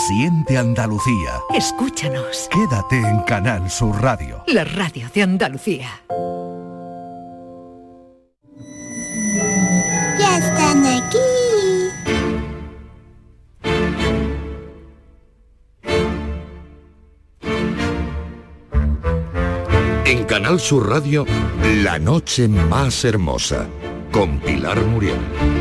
Siente Andalucía. Escúchanos. Quédate en Canal Sur Radio. La radio de Andalucía. Ya están aquí. En Canal Sur Radio, La noche más hermosa, con Pilar Muriel.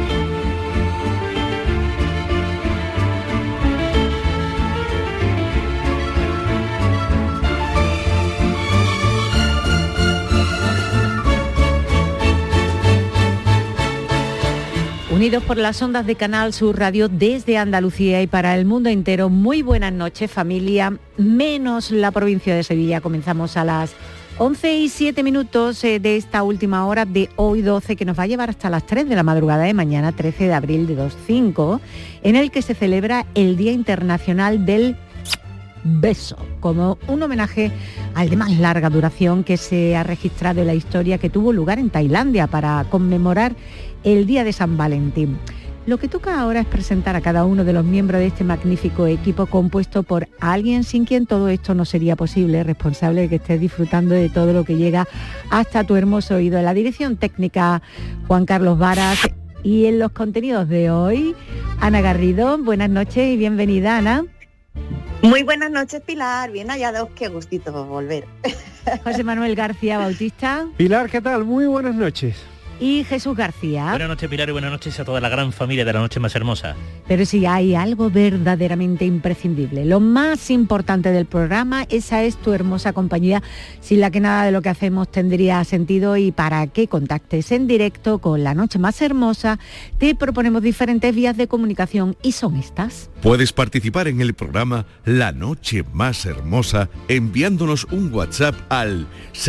Unidos por las ondas de Canal Sur Radio desde Andalucía y para el mundo entero, muy buenas noches familia, menos la provincia de Sevilla. Comenzamos a las 11:07 de esta última hora de hoy 12, que nos va a llevar hasta las 3 de la madrugada de mañana, 13 de abril de 25, en el que se celebra el Día Internacional del Beso, como un homenaje al de más larga duración que se ha registrado en la historia, que tuvo lugar en Tailandia para conmemorar el Día de San Valentín. Lo que toca ahora es presentar a cada uno de los miembros de este magnífico equipo compuesto por alguien sin quien todo esto no sería posible, responsable de que estés disfrutando de todo lo que llega hasta tu hermoso oído. En la dirección técnica, Juan Carlos Varas, y en los contenidos de hoy, Ana Garrido. Buenas noches y bienvenida, Ana. Muy buenas noches, Pilar. Bien hallados, qué gustito volver. José Manuel García Bautista. Pilar, ¿qué tal? Muy buenas noches. Y Jesús García. Buenas noches, Pilar, y buenas noches a toda la gran familia de La Noche Más Hermosa. Pero si hay algo verdaderamente imprescindible, lo más importante del programa, esa es tu hermosa compañía, sin la que nada de lo que hacemos tendría sentido, y para que contactes en directo con La Noche Más Hermosa, te proponemos diferentes vías de comunicación y son estas. Puedes participar en el programa La Noche Más Hermosa enviándonos un WhatsApp al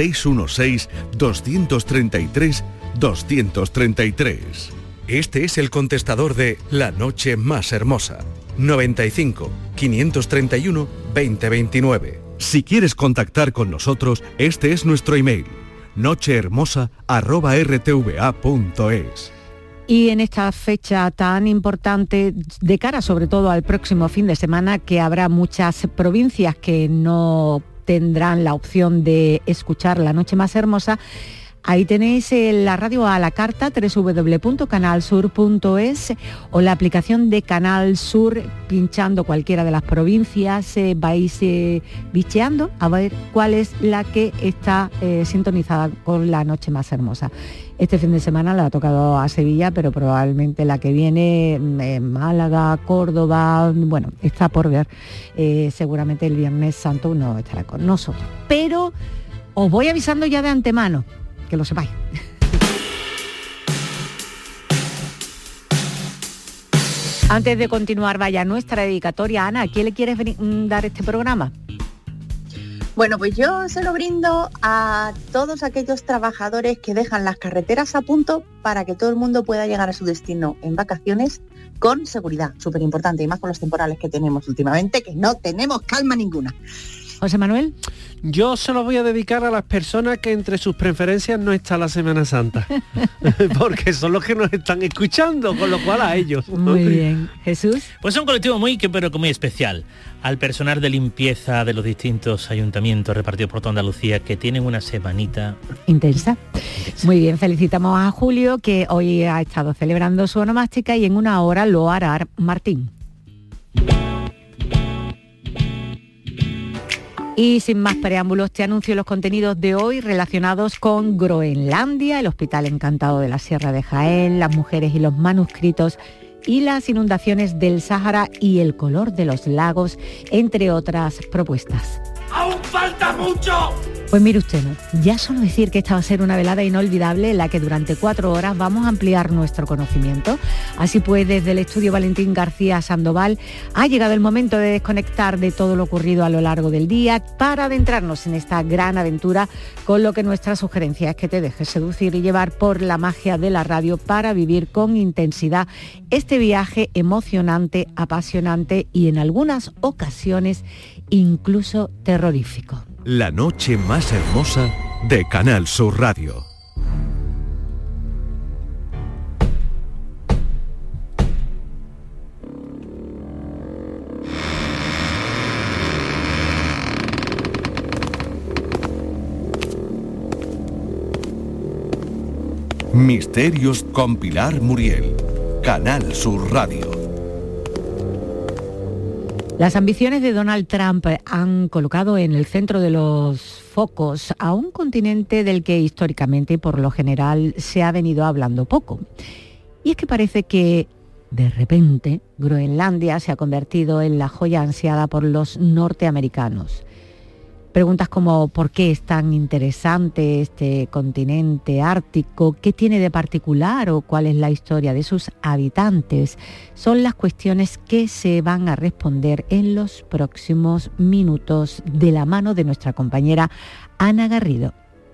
616-233-233. Este es el contestador de La Noche Más Hermosa. 95 531 2029. Si quieres contactar con nosotros, este es nuestro email: nochehermosa@rtva.es. Y en esta fecha tan importante, de cara sobre todo al próximo fin de semana, que habrá muchas provincias que no tendrán la opción de escuchar La Noche Más Hermosa, ahí tenéis la radio a la carta, www.canalsur.es, o la aplicación de Canal Sur. Pinchando cualquiera de las provincias, vais bicheando a ver cuál es la que está sintonizada con La Noche Más Hermosa. Este fin de semana le ha tocado a Sevilla, pero probablemente la que viene, Málaga, Córdoba, bueno, está por ver. Seguramente el Viernes Santo no estará con nosotros. Pero os voy avisando ya de antemano, que lo sepáis. Antes de continuar, vaya nuestra dedicatoria. Ana, ¿a quién le quieres dar este programa? Bueno, pues yo se lo brindo a todos aquellos trabajadores que dejan las carreteras a punto para que todo el mundo pueda llegar a su destino en vacaciones con seguridad, súper importante, y más con los temporales que tenemos últimamente, que no tenemos calma ninguna. José Manuel. Yo se lo voy a dedicar a las personas que entre sus preferencias no está la Semana Santa, porque son los que nos están escuchando, con lo cual a ellos. Muy bien. ¿Jesús? Pues es un colectivo muy especial. Al personal de limpieza de los distintos ayuntamientos repartidos por toda Andalucía, que tienen una semanita intensa. Muy bien, felicitamos a Julio, que hoy ha estado celebrando su onomástica, y en una hora lo hará Martín. Y sin más preámbulos, te anuncio los contenidos de hoy relacionados con Groenlandia, el Hospital Encantado de la Sierra de Jaén, las mujeres y los manuscritos, y las inundaciones del Sáhara y el color de los lagos, entre otras propuestas. ¡Aún falta mucho! Pues mire usted, ¿no? Ya solo decir que esta va a ser una velada inolvidable en la que durante 4 horas vamos a ampliar nuestro conocimiento. Así pues, desde el estudio Valentín García Sandoval ha llegado el momento de desconectar de todo lo ocurrido a lo largo del día para adentrarnos en esta gran aventura, con lo que nuestra sugerencia es que te dejes seducir y llevar por la magia de la radio para vivir con intensidad este viaje emocionante, apasionante y en algunas ocasiones incluso terrorífico. La Noche Más Hermosa de Canal Sur Radio. Misterios con Pilar Muriel. Canal Sur Radio. Las ambiciones de Donald Trump han colocado en el centro de los focos a un continente del que históricamente y por lo general se ha venido hablando poco. Y es que parece que, de repente, Groenlandia se ha convertido en la joya ansiada por los norteamericanos. Preguntas como ¿por qué es tan interesante este continente ártico? ¿Qué tiene de particular o cuál es la historia de sus habitantes? Son las cuestiones que se van a responder en los próximos minutos de la mano de nuestra compañera Ana Garrido.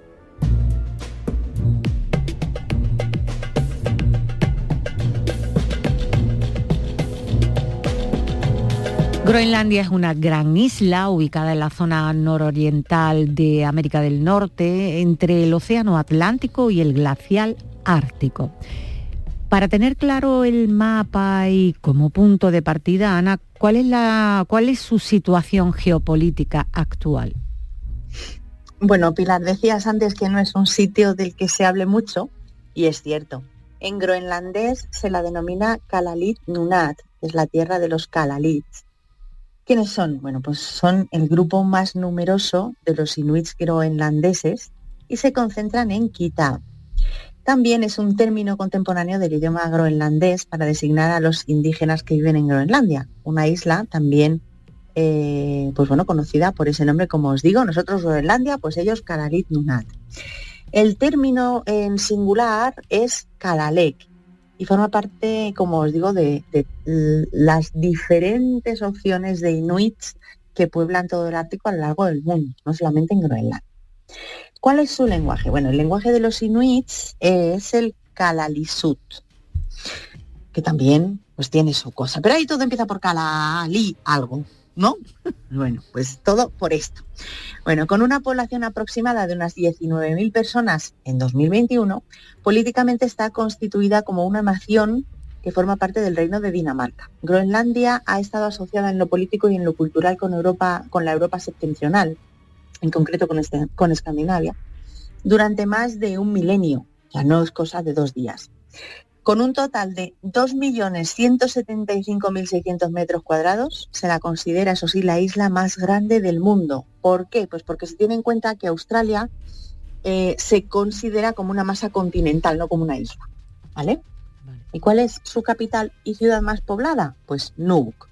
Groenlandia es una gran isla ubicada en la zona nororiental de América del Norte, entre el Océano Atlántico y el glacial Ártico. Para tener claro el mapa y como punto de partida, Ana, ¿cuál es su situación geopolítica actual? Bueno, Pilar, decías antes que no es un sitio del que se hable mucho, y es cierto. En groenlandés se la denomina Kalaallit Nunaat, que es la tierra de los Kalaalits. ¿Quiénes son? Bueno, pues son el grupo más numeroso de los inuits groenlandeses y se concentran en Kitaab. También es un término contemporáneo del idioma groenlandés para designar a los indígenas que viven en Groenlandia, una isla también conocida por ese nombre, como os digo, nosotros Groenlandia, pues ellos Kalaallit Nunaat. El término en singular es Kalalek, y forma parte, como os digo, de las diferentes opciones de inuits que pueblan todo el Ártico a lo largo del mundo, no solamente en Groenlandia. ¿Cuál es su lenguaje? Bueno, el lenguaje de los inuits es el Kalaallisut, que también pues tiene su cosa. Pero ahí todo empieza por Kalaalli algo, ¿no? Bueno, pues todo por esto. Bueno, con una población aproximada de unas 19.000 personas en 2021, políticamente está constituida como una nación que forma parte del Reino de Dinamarca. Groenlandia ha estado asociada en lo político y en lo cultural con la Europa septentrional, en concreto con Escandinavia, durante más de un milenio, ya no es cosa de 2 días. Con un total de 2.175.600 metros cuadrados, se la considera, eso sí, la isla más grande del mundo. ¿Por qué? Pues porque se tiene en cuenta que Australia se considera como una masa continental, no como una isla. ¿Vale? ¿Y cuál es su capital y ciudad más poblada? Pues Nuuk.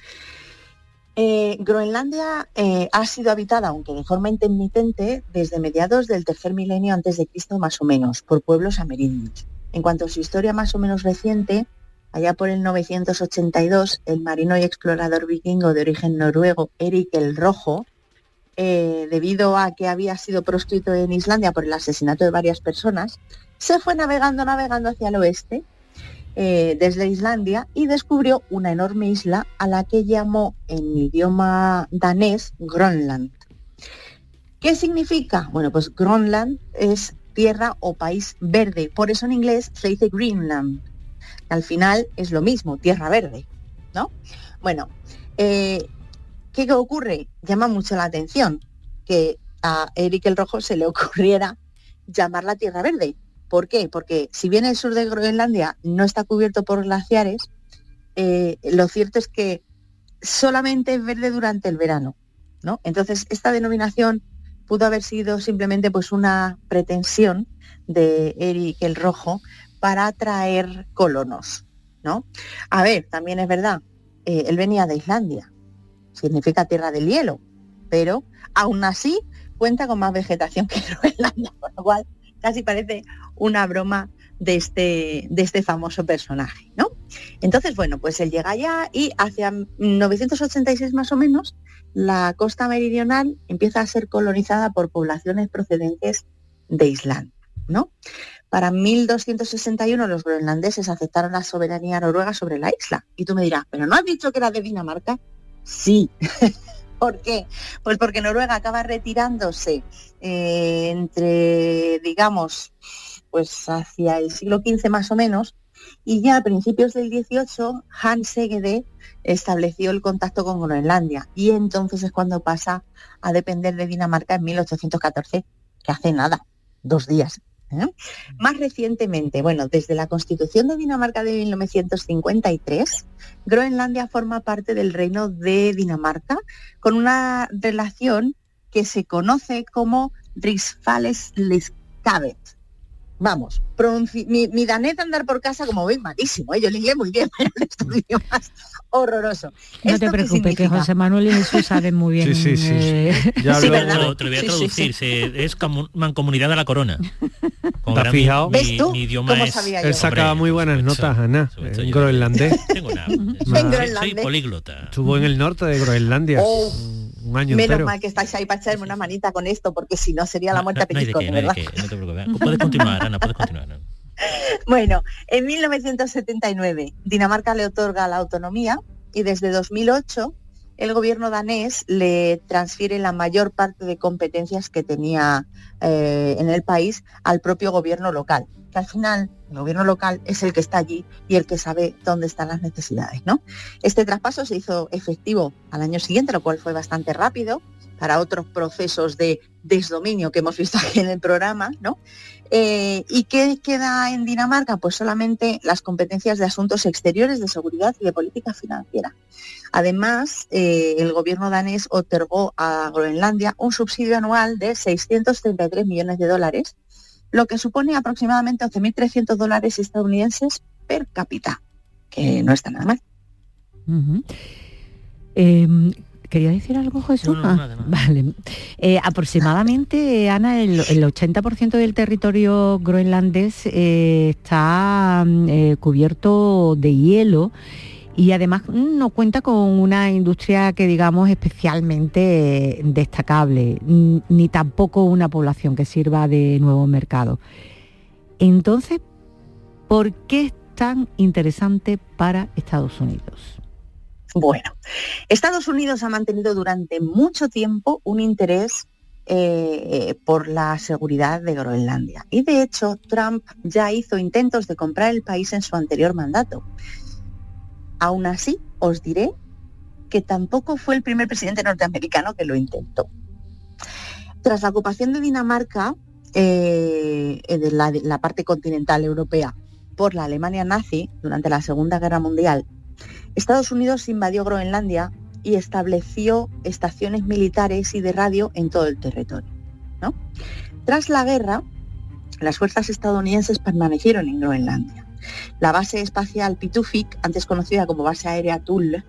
Groenlandia ha sido habitada, aunque de forma intermitente, desde mediados del 3er milenio antes de Cristo más o menos, por pueblos amerindios. En cuanto a su historia más o menos reciente, allá por el 982, el marino y explorador vikingo de origen noruego, Erik el Rojo, debido a que había sido proscrito en Islandia por el asesinato de varias personas, se fue navegando hacia el oeste, desde Islandia, y descubrió una enorme isla a la que llamó en idioma danés Grönland. ¿Qué significa? Bueno, pues Grönland es tierra o país verde, por eso en inglés se dice Greenland. Al final es lo mismo, tierra verde, ¿no? Bueno, ¿qué ocurre? Llama mucho la atención que a Erik el Rojo se le ocurriera llamarla tierra verde. ¿Por qué? Porque si bien el sur de Groenlandia no está cubierto por glaciares, lo cierto es que solamente es verde durante el verano, ¿no? Entonces, esta denominación pudo haber sido simplemente pues una pretensión de Erik el Rojo para atraer colonos, ¿no? A ver, también es verdad, él venía de Islandia, significa tierra del hielo, pero aún así cuenta con más vegetación que Groenlandia, con lo cual casi parece una broma de este famoso personaje, ¿no? Entonces, bueno, pues él llega allá y hacia 986 más o menos, la costa meridional empieza a ser colonizada por poblaciones procedentes de Islandia, ¿no? Para 1261 los groenlandeses aceptaron la soberanía noruega sobre la isla. Y tú me dirás, ¿pero no has dicho que era de Dinamarca? Sí. ¿Por qué? Pues porque Noruega acaba retirándose entre, digamos, pues hacia el siglo XV más o menos, y ya a principios del XVIII Hans Egede estableció el contacto con Groenlandia, y entonces es cuando pasa a depender de Dinamarca en 1814, que hace nada, 2 días. Más recientemente, bueno, desde la Constitución de Dinamarca de 1953, Groenlandia forma parte del Reino de Dinamarca con una relación que se conoce como Rigsfællesskabet. Vamos, mi danés de andar por casa, como veis, malísimo, yo le inglés muy bien, pero estos idiomas horroroso. No te preocupes, que José Manuel y Jesús saben muy bien. Sí. Ya te lo voy a traducir, es mancomunidad de la corona. ¿Te has fijado? ¿Ves tú? Mi idioma ¿Cómo es... sabía yo? Él sacaba muy buenas notas, Ana, en groenlandés. Tengo soy políglota. Estuvo en el norte de Groenlandia. Un año Menos entero. mal que estáis ahí para echarme una manita con esto, porque si no sería la muerte a pellizcones, ¿verdad? No te preocupes. Puedes continuar, Ana, puedes continuar. Bueno, en 1979 Dinamarca le otorga la autonomía y desde 2008 el gobierno danés le transfiere la mayor parte de competencias que tenía en el país al propio gobierno local, que al final el gobierno local es el que está allí y el que sabe dónde están las necesidades, ¿no? Este traspaso se hizo efectivo al año siguiente, lo cual fue bastante rápido para otros procesos de desdominio que hemos visto aquí en el programa, ¿no? ¿Y qué queda en Dinamarca? Pues solamente las competencias de asuntos exteriores, de seguridad y de política financiera. Además, el gobierno danés otorgó a Groenlandia un subsidio anual de $633 millones, lo que supone aproximadamente $11.300 estadounidenses per cápita, que no está nada mal. ¿Quería decir algo, Jesús? No, nada. Vale. Aproximadamente, Ana, el 80% del territorio groenlandés está cubierto de hielo y además no cuenta con una industria que digamos especialmente destacable, ni tampoco una población que sirva de nuevo mercado. Entonces, ¿por qué es tan interesante para Estados Unidos? Bueno, Estados Unidos ha mantenido durante mucho tiempo un interés por la seguridad de Groenlandia. Y de hecho, Trump ya hizo intentos de comprar el país en su anterior mandato. Aún así, os diré que tampoco fue el primer presidente norteamericano que lo intentó. Tras la ocupación de Dinamarca, de la parte continental europea, por la Alemania nazi durante la Segunda Guerra Mundial, Estados Unidos invadió Groenlandia y estableció estaciones militares y de radio en todo el territorio, ¿no? Tras la guerra, las fuerzas estadounidenses permanecieron en Groenlandia. La base espacial Pitufik, antes conocida como base aérea Thule,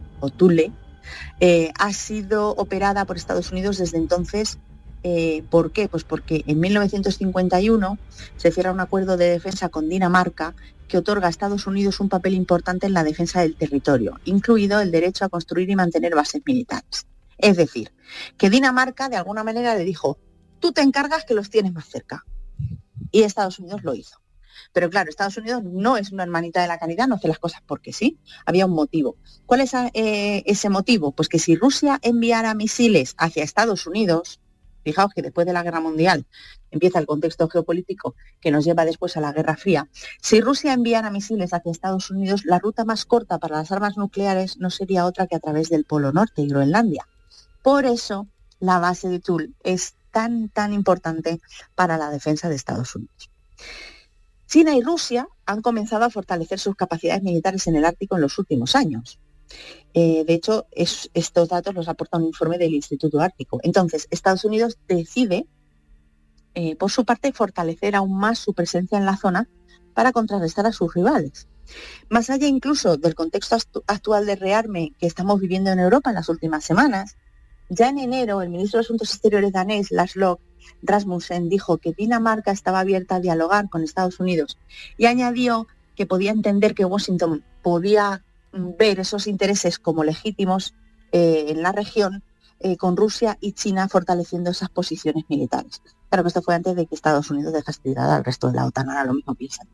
ha sido operada por Estados Unidos desde entonces. ¿Por qué? Pues porque en 1951 se cierra un acuerdo de defensa con Dinamarca que otorga a Estados Unidos un papel importante en la defensa del territorio, incluido el derecho a construir y mantener bases militares. Es decir, que Dinamarca de alguna manera le dijo, tú te encargas que los tienes más cerca. Y Estados Unidos lo hizo. Pero claro, Estados Unidos no es una hermanita de la caridad, no hace las cosas porque sí, había un motivo. ¿Cuál es ese motivo? Pues que si Rusia enviara misiles hacia Estados Unidos, fijaos que después de la Guerra Mundial empieza el contexto geopolítico que nos lleva después a la Guerra Fría. Si Rusia enviara misiles hacia Estados Unidos, la ruta más corta para las armas nucleares no sería otra que a través del Polo Norte y Groenlandia. Por eso la base de Thule es tan importante para la defensa de Estados Unidos. China y Rusia han comenzado a fortalecer sus capacidades militares en el Ártico en los últimos años. De hecho, estos datos los aporta un informe del Instituto Ártico. Entonces, Estados Unidos decide, por su parte, fortalecer aún más su presencia en la zona para contrarrestar a sus rivales. Más allá incluso del contexto actual de rearme que estamos viviendo en Europa en las últimas semanas, ya en enero el ministro de Asuntos Exteriores danés, Lars Løkke Rasmussen, dijo que Dinamarca estaba abierta a dialogar con Estados Unidos y añadió que podía entender que Washington podía ver esos intereses como legítimos en la región, con Rusia y China fortaleciendo esas posiciones militares. Claro que esto fue antes de que Estados Unidos dejase tirada al resto de la OTAN, ahora lo mismo piensan.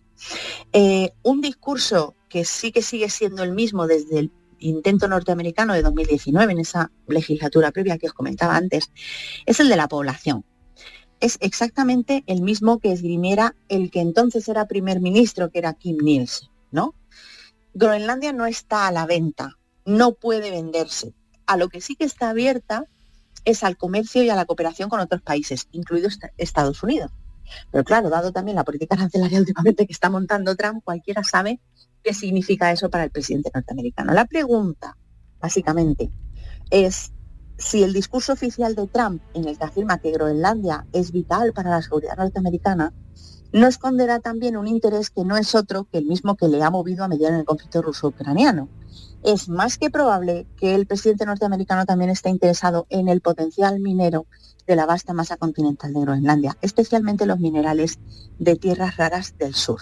Un discurso que sí que sigue siendo el mismo desde el intento norteamericano de 2019, en esa legislatura previa que os comentaba antes, es el de la población. Es exactamente el mismo que esgrimiera el que entonces era primer ministro, que era Kim Nielsen, ¿no? Groenlandia no está a la venta, no puede venderse. A lo que sí que está abierta es al comercio y a la cooperación con otros países, incluidos Estados Unidos. Pero claro, dado también la política arancelaria últimamente que está montando Trump, cualquiera sabe qué significa eso para el presidente norteamericano. La pregunta, básicamente, es si el discurso oficial de Trump, en el que afirma que Groenlandia es vital para la seguridad norteamericana, no esconderá también un interés que no es otro que el mismo que le ha movido a mediar en el conflicto ruso-ucraniano. Es más que probable que el presidente norteamericano también esté interesado en el potencial minero de la vasta masa continental de Groenlandia, especialmente los minerales de tierras raras del sur.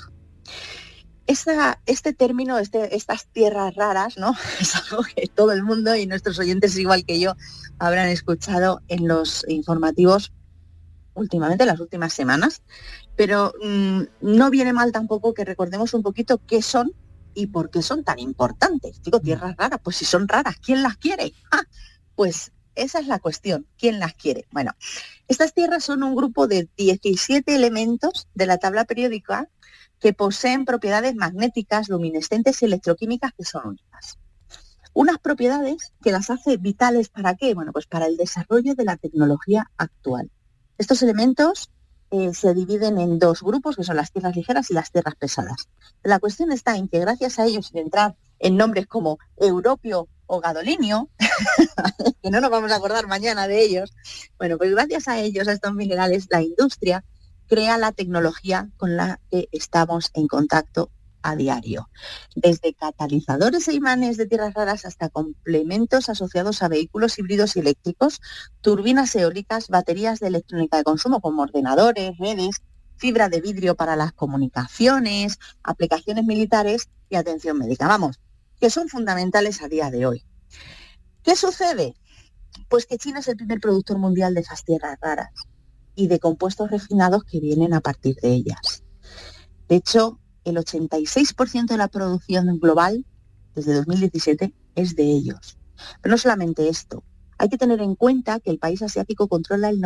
Este término, estas tierras raras, ¿no? Es algo que todo el mundo y nuestros oyentes, igual que yo, habrán escuchado en los informativos últimamente, las últimas semanas, pero no viene mal tampoco que recordemos un poquito qué son y por qué son tan importantes. Digo, tierras raras, pues si son raras, ¿quién las quiere? Pues esa es la cuestión, ¿quién las quiere? Bueno, estas tierras son un grupo de 17 elementos de la tabla periódica que poseen propiedades magnéticas, luminescentes y electroquímicas que son únicas. Unas propiedades que las hace vitales, ¿para qué? Bueno, pues para el desarrollo de la tecnología actual. Estos elementos se dividen en dos grupos, que son las tierras ligeras y las tierras pesadas. La cuestión está en que gracias a ellos, sin entrar en nombres como europio o gadolinio, que no nos vamos a acordar mañana de ellos, bueno, pues gracias a ellos, a estos minerales, la industria crea la tecnología con la que estamos en contacto a diario. Desde catalizadores e imanes de tierras raras hasta complementos asociados a vehículos híbridos y eléctricos, turbinas eólicas, baterías de electrónica de consumo como ordenadores, redes, fibra de vidrio para las comunicaciones, aplicaciones militares y atención médica. Vamos, que son fundamentales a día de hoy. ¿Qué sucede? Pues que China es el primer productor mundial de esas tierras raras y de compuestos refinados que vienen a partir de ellas. De hecho, el 86% de la producción global desde 2017 es de ellos. Pero no solamente esto, hay que tener en cuenta que el país asiático controla el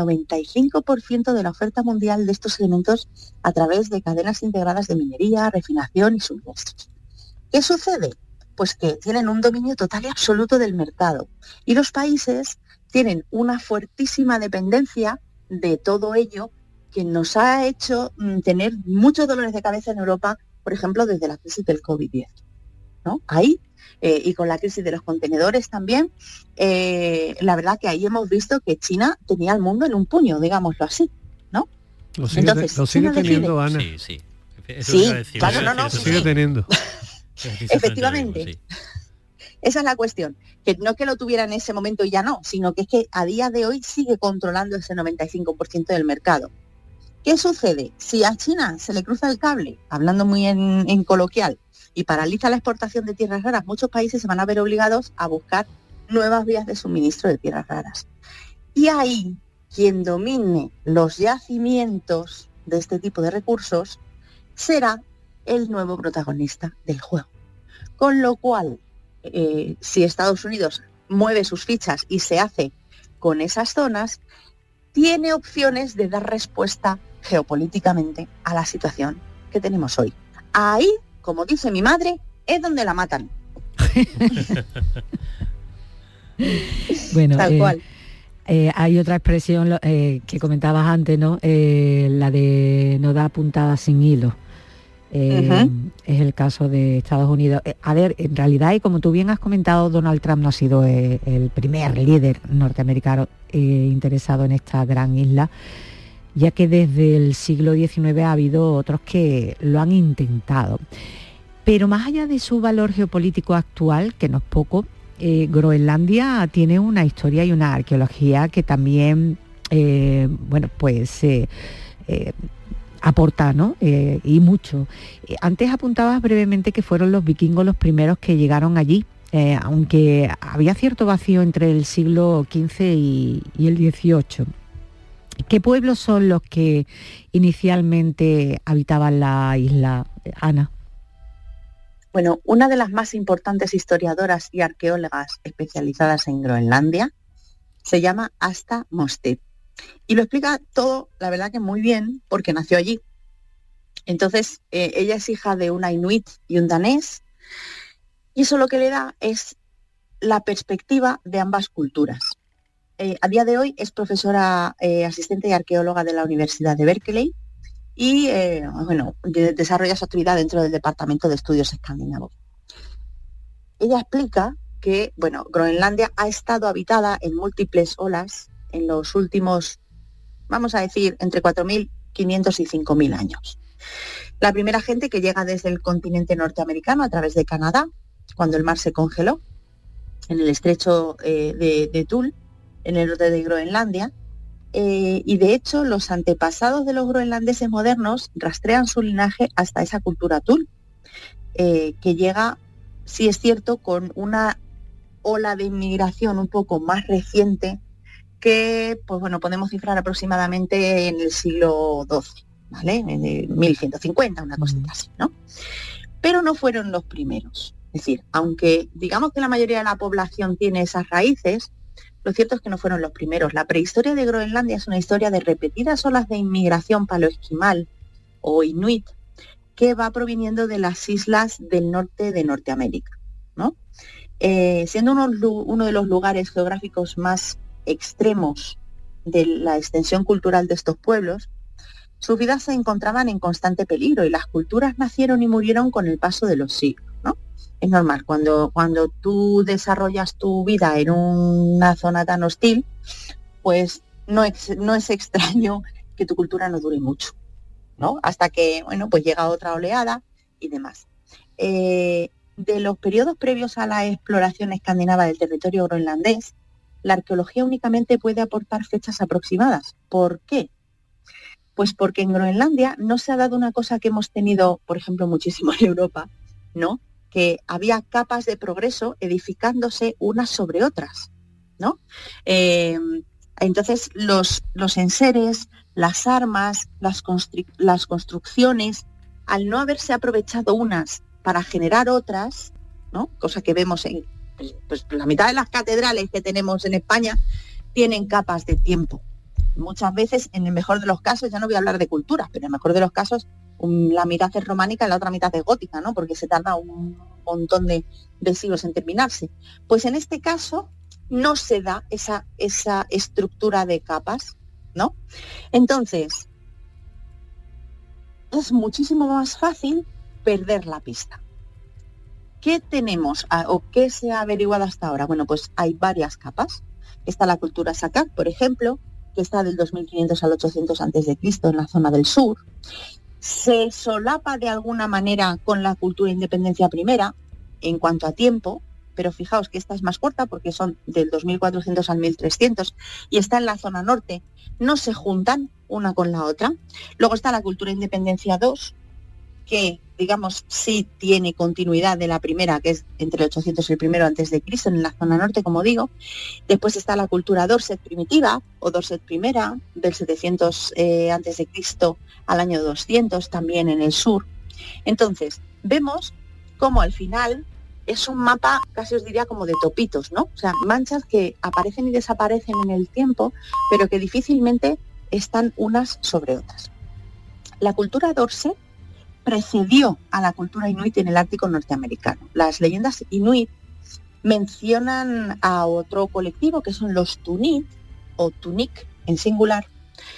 95% de la oferta mundial de estos elementos a través de cadenas integradas de minería, refinación y suministros. ¿Qué sucede? Pues que tienen un dominio total y absoluto del mercado y los países tienen una fuertísima dependencia de todo ello que nos ha hecho tener muchos dolores de cabeza en Europa, por ejemplo, desde la crisis del COVID-19, ¿no? Ahí, y con la crisis de los contenedores también, la verdad que ahí hemos visto que China tenía el mundo en un puño, digámoslo así, ¿no? Lo sigue teniendo, Ana. Sí. Sí, claro, no. Lo sigue teniendo. Efectivamente. Sí. Esa es la cuestión, que no que lo tuviera en ese momento y ya no, sino que es que a día de hoy sigue controlando ese 95% del mercado. ¿Qué sucede? Si a China se le cruza el cable, hablando muy en coloquial, y paraliza la exportación de tierras raras, muchos países se van a ver obligados a buscar nuevas vías de suministro de tierras raras. Y ahí, quien domine los yacimientos de este tipo de recursos será el nuevo protagonista del juego. Con lo cual, si Estados Unidos mueve sus fichas y se hace con esas zonas, tiene opciones de dar respuesta geopolíticamente a la situación que tenemos hoy. Ahí, como dice mi madre, es donde la matan. Bueno, tal cual. Hay otra expresión que comentabas antes, ¿no? La de no da puntada sin hilo. Es el caso de Estados Unidos. A ver, en realidad, y como tú bien has comentado, Donald Trump no ha sido el primer líder norteamericano interesado en esta gran isla, ya que desde el siglo XIX ha habido otros que lo han intentado. Pero más allá de su valor geopolítico actual, que no es poco, Groenlandia tiene una historia y una arqueología que también, aporta, ¿no? Y mucho. Antes apuntabas brevemente que fueron los vikingos los primeros que llegaron allí, aunque había cierto vacío entre el siglo XV y el XVIII. ¿Qué pueblos son los que inicialmente habitaban la isla, Ana? Bueno, una de las más importantes historiadoras y arqueólogas especializadas en Groenlandia se llama Asta Mosted. Y lo explica todo, la verdad que muy bien, porque nació allí. Entonces, ella es hija de una inuit y un danés, y eso lo que le da es la perspectiva de ambas culturas. A día de hoy es profesora asistente y arqueóloga de la Universidad de Berkeley, y desarrolla su actividad dentro del Departamento de Estudios Escandinavos. Ella explica que, Groenlandia ha estado habitada en múltiples olas en los últimos, vamos a decir, entre 4.500 y 5.000 años. La primera gente que llega desde el continente norteamericano a través de Canadá, cuando el mar se congeló, en el estrecho de Thule, en el norte de Groenlandia, y de hecho los antepasados de los groenlandeses modernos rastrean su linaje hasta esa cultura Thule, que llega, sí es cierto, con una ola de inmigración un poco más reciente que, podemos cifrar aproximadamente en el siglo XII, ¿vale? En el 1150, una cosita así, ¿no? Pero no fueron los primeros. Es decir, aunque digamos que la mayoría de la población tiene esas raíces, lo cierto es que no fueron los primeros. La prehistoria de Groenlandia es una historia de repetidas olas de inmigración paleoesquimal o inuit que va proviniendo de las islas del norte de Norteamérica, ¿no? Siendo uno de los lugares geográficos más extremos de la extensión cultural de estos pueblos, sus vidas se encontraban en constante peligro y las culturas nacieron y murieron con el paso de los siglos, ¿no? Es normal, cuando tú desarrollas tu vida en una zona tan hostil, pues no es extraño que tu cultura no dure mucho, ¿no? Hasta que, pues llega otra oleada y demás. De los periodos previos a la exploración escandinava del territorio groenlandés, la arqueología únicamente puede aportar fechas aproximadas. ¿Por qué? Pues porque en Groenlandia no se ha dado una cosa que hemos tenido, por ejemplo, muchísimo en Europa, ¿no? Que había capas de progreso edificándose unas sobre otras, ¿no? Entonces, los enseres, las armas, las construcciones, al no haberse aprovechado unas para generar otras, ¿no? Cosa que vemos en la mitad de las catedrales que tenemos en España, tienen capas de tiempo. Muchas veces, en el mejor de los casos, ya no voy a hablar de culturas, pero en el mejor de los casos, la mitad es románica y la otra mitad es gótica, ¿no? Porque se tarda un montón de siglos en terminarse. Pues en este caso no se da esa estructura de capas, ¿no? Entonces, es muchísimo más fácil perder la pista. ¿Qué tenemos o qué se ha averiguado hasta ahora? Bueno, pues hay varias capas. Está la cultura Sakak, por ejemplo, que está del 2500 al 800 a.C. en la zona del sur. Se solapa de alguna manera con la cultura Independencia primera en cuanto a tiempo, pero fijaos que esta es más corta porque son del 2400 al 1300 y está en la zona norte. No se juntan una con la otra. Luego está la cultura Independencia 2, que, digamos, sí tiene continuidad de la primera, que es entre el 800 y el primero antes de Cristo, en la zona norte, como digo. Después está la cultura Dorset primitiva, o Dorset primera, del 700 antes de Cristo al año 200, también en el sur. Entonces, vemos cómo al final es un mapa, casi os diría, como de topitos, ¿no? O sea, manchas que aparecen y desaparecen en el tiempo, pero que difícilmente están unas sobre otras. La cultura Dorset precedió a la cultura inuit en el Ártico norteamericano. Las leyendas inuit mencionan a otro colectivo que son los Tunit, o Tunik en singular,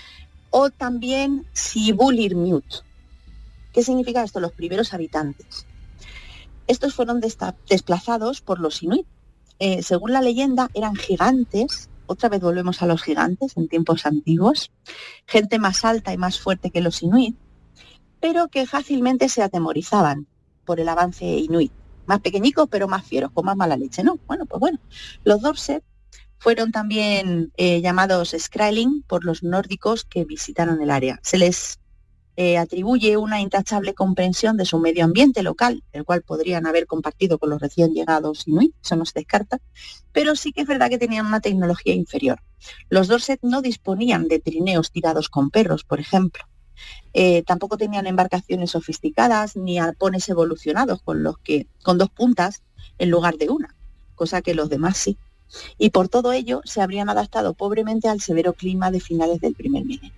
o también Sibulirmiut. ¿Qué significa esto? Los primeros habitantes. Estos fueron desplazados por los inuit. Según la leyenda, eran gigantes, otra vez volvemos a los gigantes en tiempos antiguos, gente más alta y más fuerte que los inuit, pero que fácilmente se atemorizaban por el avance inuit. Más pequeñicos, pero más fieros, con más mala leche, ¿no? Bueno, los Dorset fueron también llamados Skraeling por los nórdicos que visitaron el área. Se les atribuye una intachable comprensión de su medio ambiente local, el cual podrían haber compartido con los recién llegados inuit, eso no se descarta, pero sí que es verdad que tenían una tecnología inferior. Los Dorset no disponían de trineos tirados con perros, por ejemplo. Tampoco tenían embarcaciones sofisticadas ni arpones evolucionados con dos puntas en lugar de una, cosa que los demás sí. Y por todo ello se habrían adaptado pobremente al severo clima de finales del primer milenio.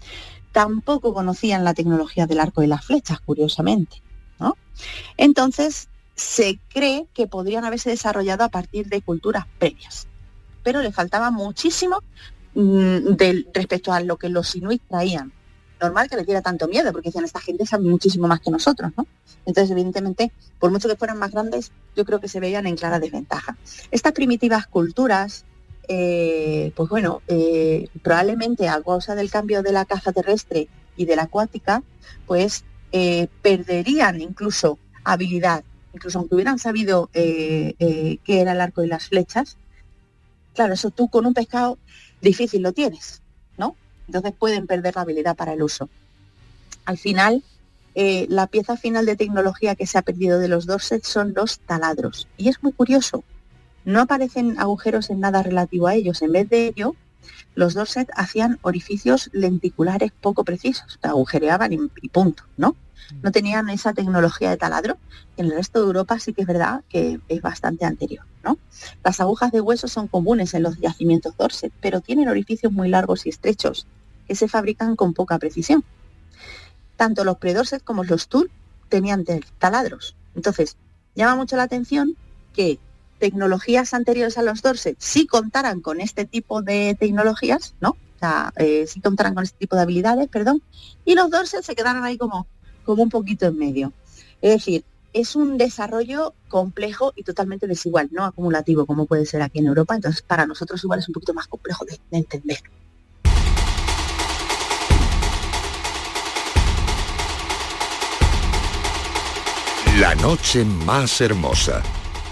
Tampoco conocían la tecnología del arco y las flechas, curiosamente, ¿no? Entonces se cree que podrían haberse desarrollado a partir de culturas previas, pero le faltaba muchísimo respecto a lo que los inuit traían. normal que les diera tanto miedo, porque decían, esta gente sabe muchísimo más que nosotros, ¿no? Entonces, evidentemente, por mucho que fueran más grandes, yo creo que se veían en clara desventaja. Estas primitivas culturas, probablemente a causa del cambio de la caza terrestre y de la acuática, pues perderían incluso habilidad, incluso aunque hubieran sabido qué era el arco y las flechas. Claro, eso tú con un pescado difícil lo tienes, ¿no? Entonces pueden perder la habilidad para el uso. Al final, la pieza final de tecnología que se ha perdido de los Dorset son los taladros. Y es muy curioso, no aparecen agujeros en nada relativo a ellos. En vez de ello, los Dorset hacían orificios lenticulares poco precisos, agujereaban y punto, ¿no? No tenían esa tecnología de taladro, que en el resto de Europa sí que es verdad que es bastante anterior, ¿no? Las agujas de hueso son comunes en los yacimientos Dorset, pero tienen orificios muy largos y estrechos, que se fabrican con poca precisión. Tanto los pre-Dorset como los Tull tenían taladros. Entonces, llama mucho la atención que tecnologías anteriores a los Dorset sí contaran con este tipo de tecnologías, ¿no? O sea, sí contaran con este tipo de habilidades, perdón, y los Dorset se quedaron ahí como un poquito en medio. Es decir, es un desarrollo complejo y totalmente desigual, no acumulativo como puede ser aquí en Europa. Entonces, para nosotros igual es un poquito más complejo de entender. La noche más hermosa.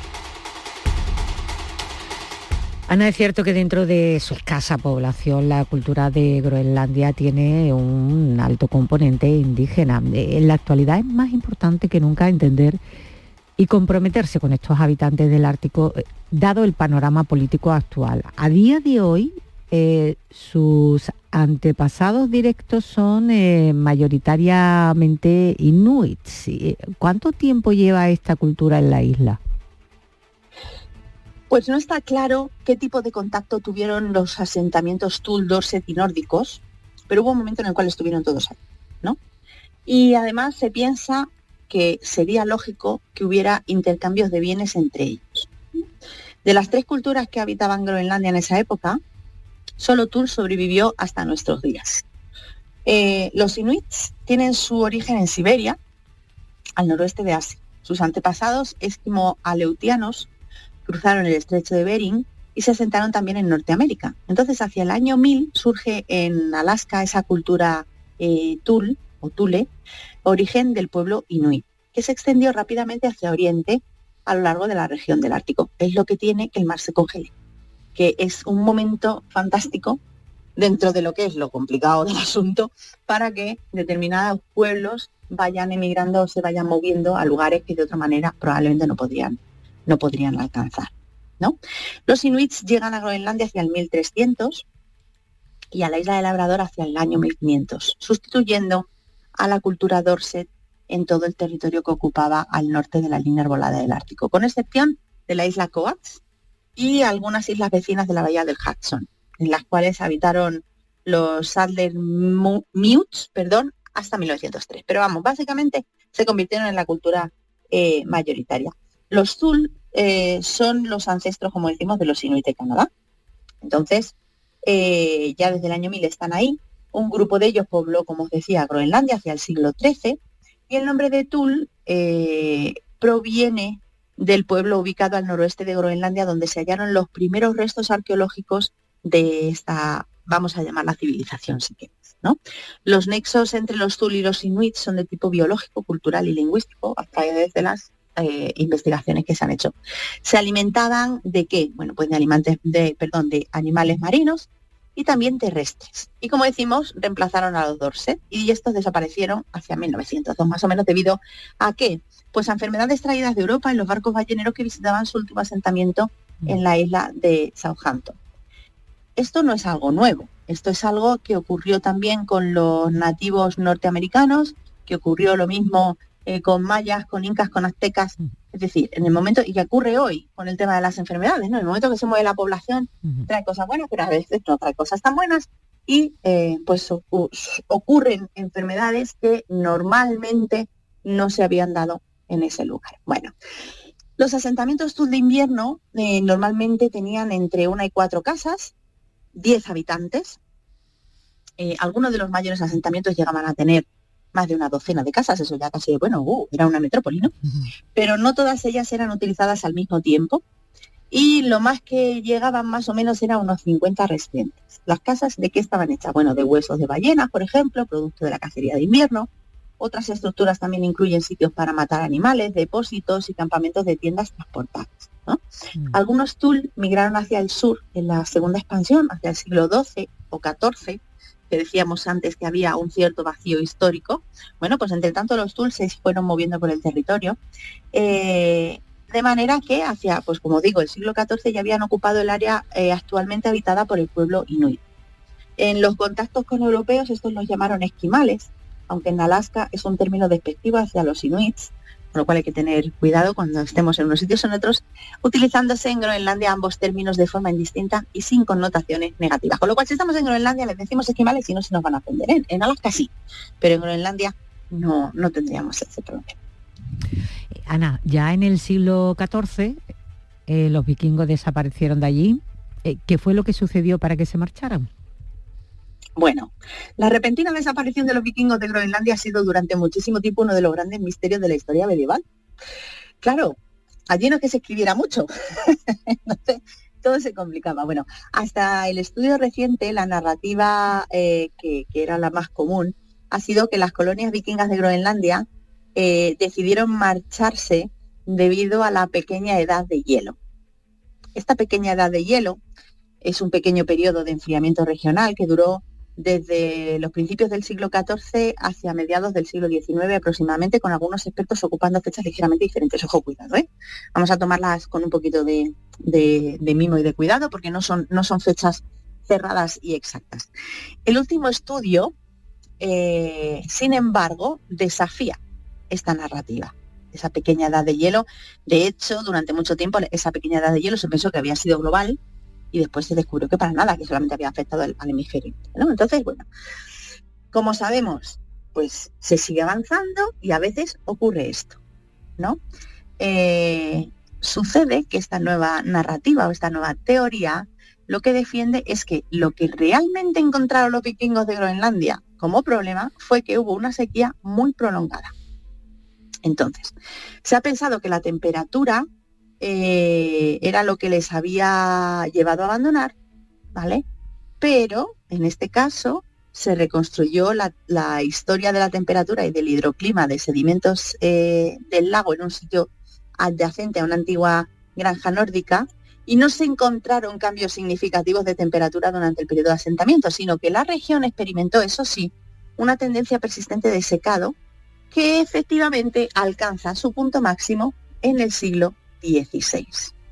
Ana, es cierto que dentro de su escasa población la cultura de Groenlandia tiene un alto componente indígena. En la actualidad es más importante que nunca entender y comprometerse con estos habitantes del Ártico, dado el panorama político actual. A día de hoy, sus antepasados directos son mayoritariamente inuits. ¿Cuánto tiempo lleva esta cultura en la isla? Pues no está claro qué tipo de contacto tuvieron los asentamientos Tull, Dorset y nórdicos, pero hubo un momento en el cual estuvieron todos ahí, ¿no? Y además se piensa que sería lógico que hubiera intercambios de bienes entre ellos. De las 3 culturas que habitaban Groenlandia en esa época, solo Tull sobrevivió hasta nuestros días. Los inuits tienen su origen en Siberia, al noroeste de Asia. Sus antepasados esquimo-aleutianos cruzaron el estrecho de Bering y se asentaron también en Norteamérica. Entonces, hacia el año 1000 surge en Alaska esa cultura Tull o Thule, origen del pueblo inuit, que se extendió rápidamente hacia Oriente a lo largo de la región del Ártico. Es lo que tiene que el mar se congele, que es un momento fantástico dentro de lo que es lo complicado del asunto, para que determinados pueblos vayan emigrando o se vayan moviendo a lugares que de otra manera probablemente no podrían alcanzar, ¿no? Los inuits llegan a Groenlandia hacia el 1300 y a la isla de Labrador hacia el año 1500, sustituyendo a la cultura Dorset en todo el territorio que ocupaba al norte de la línea arbolada del Ártico, con excepción de la isla Coats y algunas islas vecinas de la bahía del Hudson, en las cuales habitaron los Saddler-Mutes, hasta 1903. Pero vamos, básicamente se convirtieron en la cultura mayoritaria. Los Tull son los ancestros, como decimos, de los Inuit de Canadá. Entonces, ya desde el año 1000 están ahí. Un grupo de ellos pobló, como os decía, Groenlandia hacia el siglo XIII. Y el nombre de Tull proviene del pueblo ubicado al noroeste de Groenlandia, donde se hallaron los primeros restos arqueológicos de esta, vamos a llamarla civilización, si quieres, ¿no? Los nexos entre los Tull y los Inuit son de tipo biológico, cultural y lingüístico, a través de las investigaciones que se han hecho. ¿Se alimentaban de qué? Bueno, pues de animales marinos y también terrestres. Y como decimos, reemplazaron a los Dorset y estos desaparecieron hacia 1902, más o menos, debido a ¿qué? Pues a enfermedades traídas de Europa en los barcos balleneros que visitaban su último asentamiento en la isla de Southampton. Esto no es algo nuevo, esto es algo que ocurrió también con los nativos norteamericanos, que ocurrió lo mismo con mayas, con incas, con aztecas. Es decir, en el momento, y que ocurre hoy con el tema de las enfermedades, ¿no? En el momento que se mueve la población, trae cosas buenas, pero a veces no trae cosas tan buenas, y pues ocurren enfermedades que normalmente no se habían dado en ese lugar. Bueno, los asentamientos Tull de invierno normalmente tenían entre 1 y 4 casas, 10 habitantes, algunos de los mayores asentamientos llegaban a tener más de una docena de casas, eso ya casi, era una metrópoli, ¿no? Pero no todas ellas eran utilizadas al mismo tiempo, y lo más que llegaban más o menos eran unos 50 residentes. ¿Las casas de qué estaban hechas? Bueno, de huesos de ballenas, por ejemplo, producto de la cacería de invierno. Otras estructuras también incluyen sitios para matar animales, depósitos y campamentos de tiendas transportables, ¿no? Algunos tul migraron hacia el sur en la segunda expansión, hacia el siglo XII o XIV, que decíamos antes que había un cierto vacío histórico. Bueno, pues entre tanto los tul se fueron moviendo por el territorio, de manera que hacia, pues como digo, el siglo XIV ya habían ocupado el área actualmente habitada por el pueblo inuit. En los contactos con europeos estos los llamaron esquimales, aunque en Alaska es un término despectivo hacia los inuits, con lo cual hay que tener cuidado cuando estemos en unos sitios o en otros, utilizándose en Groenlandia ambos términos de forma indistinta y sin connotaciones negativas. Con lo cual, si estamos en Groenlandia les decimos esquimales y no se nos van a ofender. En Alaska sí, pero en Groenlandia no tendríamos ese problema. Ana, ya en el siglo XIV los vikingos desaparecieron de allí. ¿Qué fue lo que sucedió para que se marcharan? Bueno, la repentina desaparición de los vikingos de Groenlandia ha sido durante muchísimo tiempo uno de los grandes misterios de la historia medieval. Claro, allí no es que se escribiera mucho, entonces todo se complicaba. Bueno, hasta el estudio reciente, la narrativa que era la más común, ha sido que las colonias vikingas de Groenlandia decidieron marcharse debido a la pequeña edad de hielo. Esta pequeña edad de hielo es un pequeño periodo de enfriamiento regional que duró desde los principios del siglo XIV hacia mediados del siglo XIX aproximadamente, con algunos expertos ocupando fechas ligeramente diferentes. Ojo, cuidado, ¿eh? Vamos a tomarlas con un poquito de mimo y de cuidado, porque no son fechas cerradas y exactas. El último estudio, sin embargo, desafía esta narrativa, esa pequeña edad de hielo. De hecho, durante mucho tiempo esa pequeña edad de hielo se pensó que había sido global, y después se descubrió que para nada, que solamente había afectado al hemisferio, ¿no? Entonces, bueno, como sabemos, pues se sigue avanzando y a veces ocurre esto, ¿no? Sucede que esta nueva narrativa o esta nueva teoría lo que defiende es que lo que realmente encontraron los vikingos de Groenlandia como problema fue que hubo una sequía muy prolongada. Entonces, se ha pensado que la temperatura era lo que les había llevado a abandonar, ¿vale? Pero en este caso se reconstruyó la historia de la temperatura y del hidroclima de sedimentos del lago en un sitio adyacente a una antigua granja nórdica, y no se encontraron cambios significativos de temperatura durante el periodo de asentamiento, sino que la región experimentó, eso sí, una tendencia persistente de secado que efectivamente alcanza su punto máximo en el siglo XVI.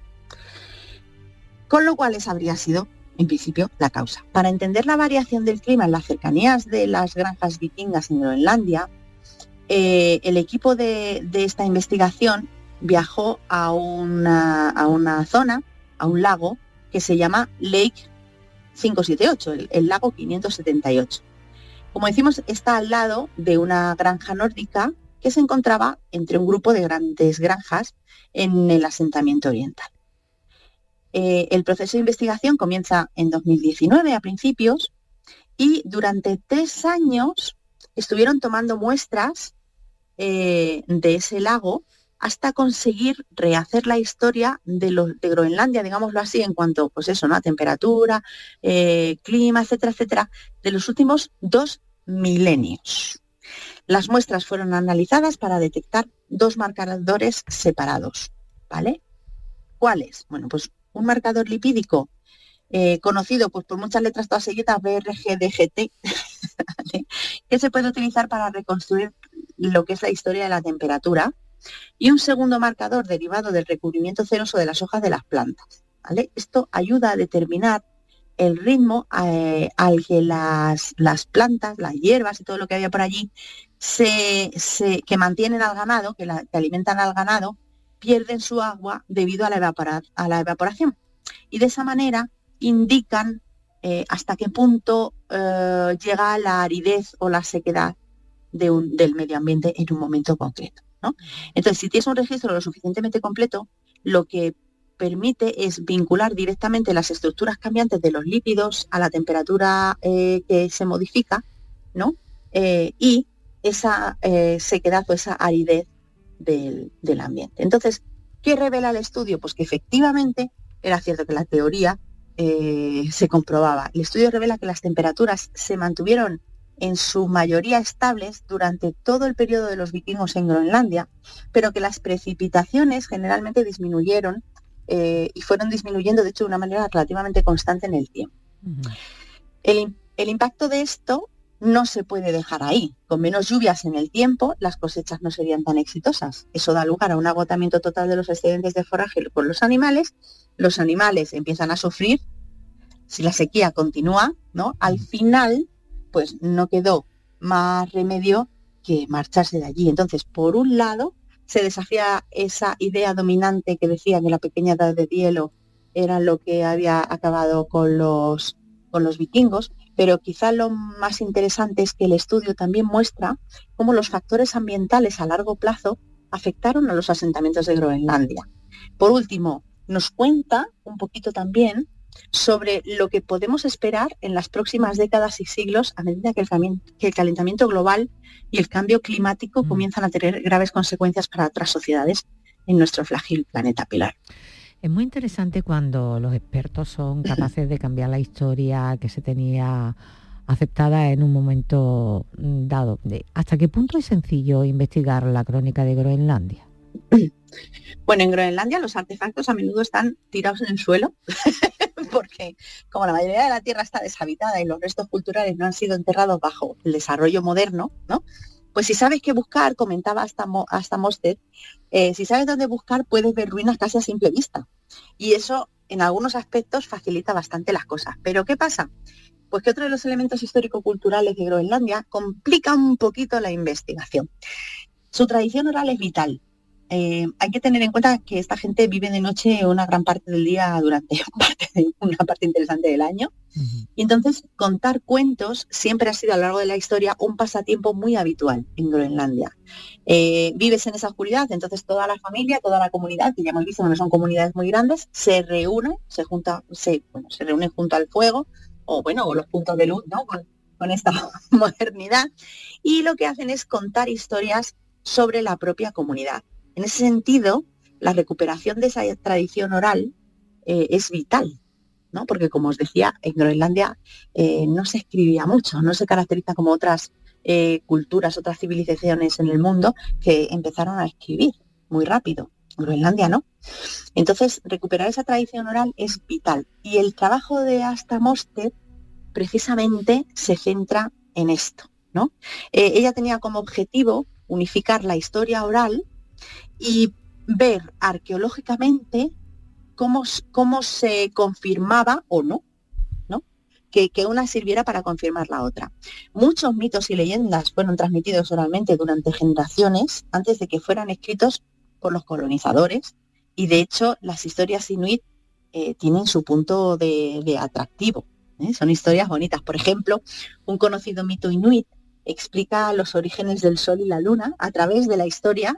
Con lo cual esa habría sido, en principio, la causa. Para entender la variación del clima en las cercanías de las granjas vikingas en Groenlandia, el equipo de esta investigación viajó a una zona, a un lago, que se llama Lake 578, el lago 578. Como decimos, está al lado de una granja nórdica que se encontraba entre un grupo de grandes granjas en el asentamiento oriental. El proceso de investigación comienza en 2019 a principios, y durante 3 años estuvieron tomando muestras de ese lago hasta conseguir rehacer la historia de Groenlandia, digámoslo así, en cuanto, pues eso, ¿no?, a temperatura, clima, etcétera, etcétera, de los últimos 2 milenios. Las muestras fueron analizadas para detectar 2 marcadores separados, ¿vale? ¿Cuáles? Bueno, pues un marcador lipídico conocido pues por muchas letras todas seguidas, BRGDGT, ¿vale?, que se puede utilizar para reconstruir lo que es la historia de la temperatura, y un segundo marcador derivado del recubrimiento ceroso de las hojas de las plantas, ¿vale? Esto ayuda a determinar el ritmo al que las plantas, las hierbas y todo lo que había por allí que mantienen al ganado, que alimentan al ganado, pierden su agua debido a la evaporación. Y de esa manera indican hasta qué punto llega la aridez o la sequedad del medio ambiente en un momento concreto, ¿no? Entonces, si tienes un registro lo suficientemente completo, lo que permite es vincular directamente las estructuras cambiantes de los lípidos a la temperatura que se modifica, ¿no? Y esa sequedad o esa aridez del ambiente. Entonces, ¿qué revela el estudio? Pues que efectivamente era cierto que la teoría se comprobaba. El estudio revela que las temperaturas se mantuvieron en su mayoría estables durante todo el periodo de los vikingos en Groenlandia, pero que las precipitaciones generalmente disminuyeron y fueron disminuyendo, de hecho, de una manera relativamente constante en el tiempo. Uh-huh. El impacto de esto no se puede dejar ahí. Con menos lluvias en el tiempo, las cosechas no serían tan exitosas. Eso da lugar a un agotamiento total de los excedentes de forraje por los animales empiezan a sufrir. Si la sequía continúa, ¿no? Al final, pues no quedó más remedio que marcharse de allí. Entonces, por un lado, se desafía esa idea dominante que decía que la pequeña edad de hielo era lo que había acabado con los vikingos, pero quizá lo más interesante es que el estudio también muestra cómo los factores ambientales a largo plazo afectaron a los asentamientos de Groenlandia. Por último, nos cuenta un poquito también sobre lo que podemos esperar en las próximas décadas y siglos a medida que el calentamiento global y el cambio climático comienzan a tener graves consecuencias para otras sociedades en nuestro frágil planeta, Pilar. Es muy interesante cuando los expertos son capaces de cambiar la historia que se tenía aceptada en un momento dado. ¿Hasta qué punto es sencillo investigar la crónica de Groenlandia? Bueno, en Groenlandia los artefactos a menudo están tirados en el suelo porque como la mayoría de la tierra está deshabitada y los restos culturales no han sido enterrados bajo el desarrollo moderno, ¿no? Pues si sabes qué buscar, comentaba hasta Mosted, si sabes dónde buscar puedes ver ruinas casi a simple vista. Y eso en algunos aspectos facilita bastante las cosas. ¿Pero qué pasa? Pues que otro de los elementos histórico-culturales de Groenlandia complica un poquito la investigación. Su tradición oral es vital. Hay que tener en cuenta que esta gente vive de noche una gran parte del día durante una parte interesante del año. Uh-huh. Y entonces contar cuentos siempre ha sido a lo largo de la historia un pasatiempo muy habitual en Groenlandia. Vives en esa oscuridad, entonces toda la familia, toda la comunidad, que ya hemos visto que no son comunidades muy grandes, se reúnen junto al fuego o los puntos de luz, ¿no? con esta modernidad, y lo que hacen es contar historias sobre la propia comunidad. En ese sentido, la recuperación de esa tradición oral es vital, ¿no? Porque, como os decía, en Groenlandia no se escribía mucho, no se caracteriza como otras culturas, otras civilizaciones en el mundo que empezaron a escribir muy rápido. Groenlandia no. Entonces, recuperar esa tradición oral es vital. Y el trabajo de Asta Mosted precisamente se centra en esto, ¿no? Ella tenía como objetivo unificar la historia oral y ver arqueológicamente cómo se confirmaba o no, que una sirviera para confirmar la otra. Muchos mitos y leyendas fueron transmitidos oralmente durante generaciones antes de que fueran escritos por los colonizadores, y de hecho las historias inuit tienen su punto de atractivo, son historias bonitas. Por ejemplo, un conocido mito inuit explica los orígenes del sol y la luna a través de la historia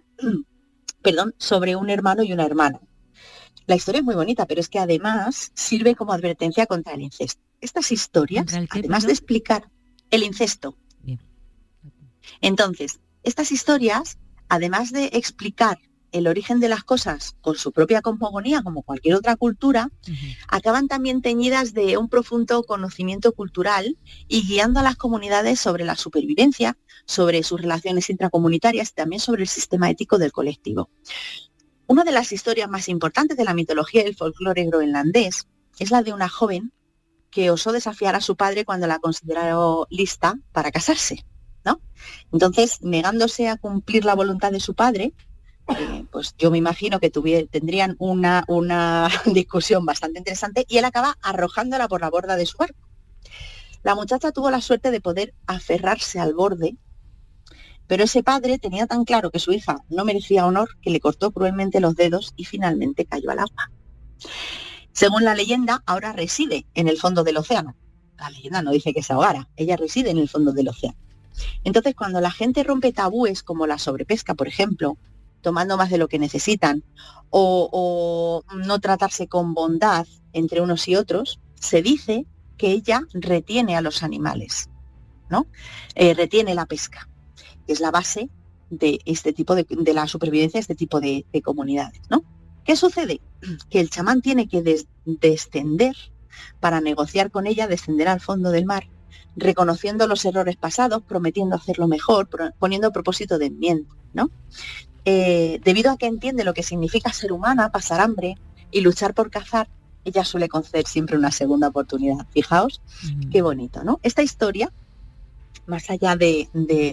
sobre un hermano y una hermana. La historia es muy bonita, pero es que además sirve como advertencia contra el incesto. Estas historias, además de explicar el incesto. Bien. Entonces, estas historias, además de explicar el origen de las cosas con su propia cosmogonía, como cualquier otra cultura, acaban también teñidas de un profundo conocimiento cultural y guiando a las comunidades sobre la supervivencia, sobre sus relaciones intracomunitarias y también sobre el sistema ético del colectivo. Una de las historias más importantes de la mitología y el folclore groenlandés es la de una joven que osó desafiar a su padre cuando la consideró lista para casarse, ¿no? Entonces, negándose a cumplir la voluntad de su padre, pues yo me imagino que tendrían una discusión bastante interesante y él acaba arrojándola por la borda de su barco. La muchacha tuvo la suerte de poder aferrarse al borde, pero ese padre tenía tan claro que su hija no merecía honor que le cortó cruelmente los dedos y finalmente cayó al agua. Según la leyenda, ahora reside en el fondo del océano. La leyenda no dice que se ahogara, ella reside en el fondo del océano. Entonces, cuando la gente rompe tabúes como la sobrepesca, por ejemplo, tomando más de lo que necesitan, o no tratarse con bondad entre unos y otros, se dice que ella retiene a los animales, ¿no? Retiene la pesca, que es la base de este tipo de la supervivencia de este tipo de comunidades, ¿no? ¿Qué sucede? Que el chamán tiene que descender para negociar con ella, descender al fondo del mar, reconociendo los errores pasados, prometiendo hacerlo mejor, poniendo propósito de enmienda, ¿no? Debido a que entiende lo que significa ser humana, pasar hambre y luchar por cazar, ella suele conceder siempre una segunda oportunidad. Fijaos, qué bonito, ¿no? Esta historia, más allá de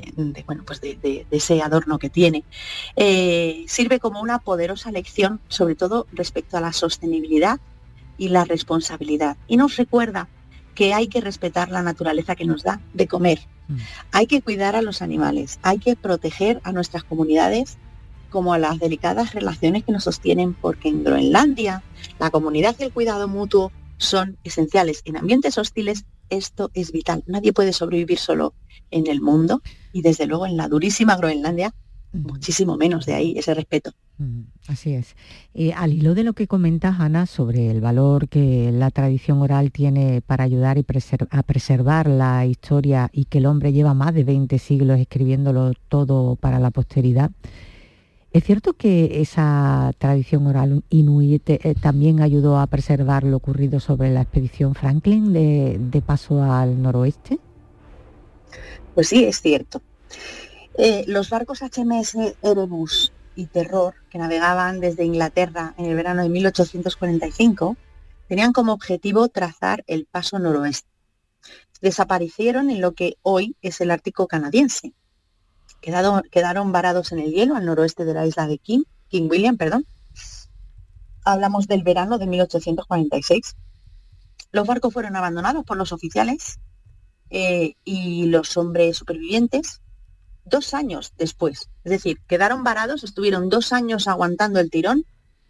ese adorno que tiene, sirve como una poderosa lección, sobre todo respecto a la sostenibilidad y la responsabilidad. Y nos recuerda que hay que respetar la naturaleza que nos da de comer. Hay que cuidar a los animales, hay que proteger a nuestras comunidades como a las delicadas relaciones que nos sostienen, porque en Groenlandia la comunidad y el cuidado mutuo son esenciales. En ambientes hostiles esto es vital. Nadie puede sobrevivir solo en el mundo, y desde luego en la durísima Groenlandia muchísimo menos. De ahí ese respeto. Así es. Al hilo de lo que comentas, Ana, sobre el valor que la tradición oral tiene para ayudar a preservar la historia, y que el hombre lleva más de 20 siglos escribiéndolo todo para la posteridad, ¿es cierto que esa tradición oral inuit también ayudó a preservar lo ocurrido sobre la expedición Franklin de paso al noroeste? Pues sí, es cierto. Los barcos HMS Erebus y Terror, que navegaban desde Inglaterra en el verano de 1845, tenían como objetivo trazar el paso noroeste. Desaparecieron en lo que hoy es el Ártico canadiense. Quedaron varados en el hielo al noroeste de la isla de King William. Hablamos del verano de 1846. Los barcos fueron abandonados por los oficiales y los hombres supervivientes 2 años después. Es decir, quedaron varados, estuvieron 2 años aguantando el tirón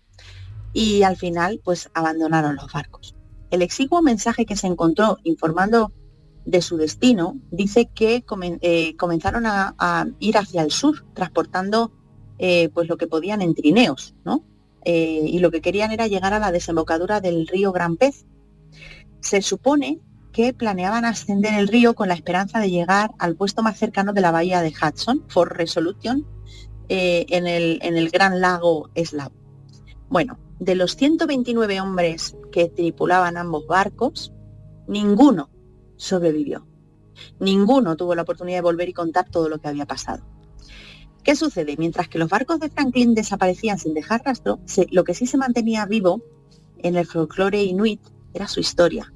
y al final pues abandonaron los barcos. El exiguo mensaje que se encontró informando de su destino dice que comenzaron a ir hacia el sur, transportando pues lo que podían en trineos, ¿no? Y lo que querían era llegar a la desembocadura del río Gran Pez. Se supone que planeaban ascender el río con la esperanza de llegar al puesto más cercano de la bahía de Hudson, Fort Resolution, en el gran lago Eslao. Bueno, de los 129 hombres que tripulaban ambos barcos, ninguno sobrevivió. Ninguno tuvo la oportunidad de volver y contar todo lo que había pasado. ¿Qué sucede? Mientras que los barcos de Franklin desaparecían sin dejar rastro, lo que sí se mantenía vivo en el folclore inuit era su historia.